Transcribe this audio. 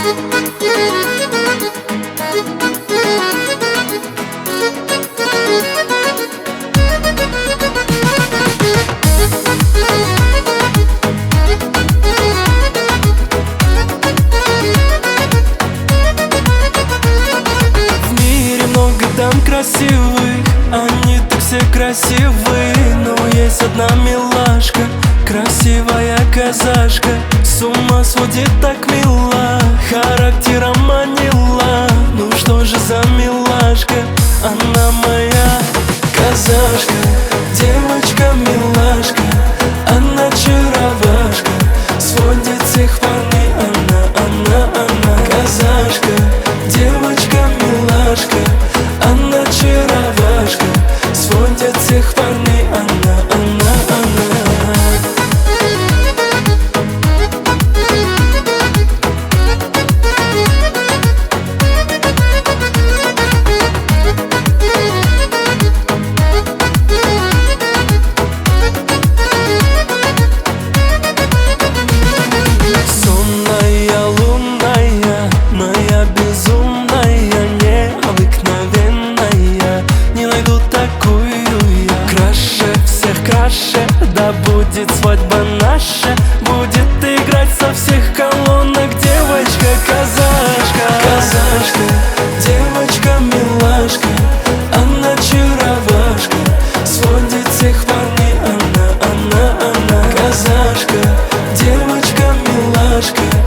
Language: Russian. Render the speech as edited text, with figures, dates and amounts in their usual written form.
Дам красивых, они так все красивые. Но есть одна милашка, красивая казашка, с ума сводит так мила, характером манила. Ну что же за милашка, она моя казашка, девочка-милашка, она чаровашка, сводит всех парней. Она казашка, девочка-милашка, она чаровашка, сводит всех парней. Она сонная, лунная, моя безумная, необыкновенная. Не найду такую я, краше всех краше. Да будет свадьба наша, будет играть со всех колонок девочка-казашка. Казашка, девочка-милашка, она чаровашка, сводит всех парней. Она казашка, девочка-милашка,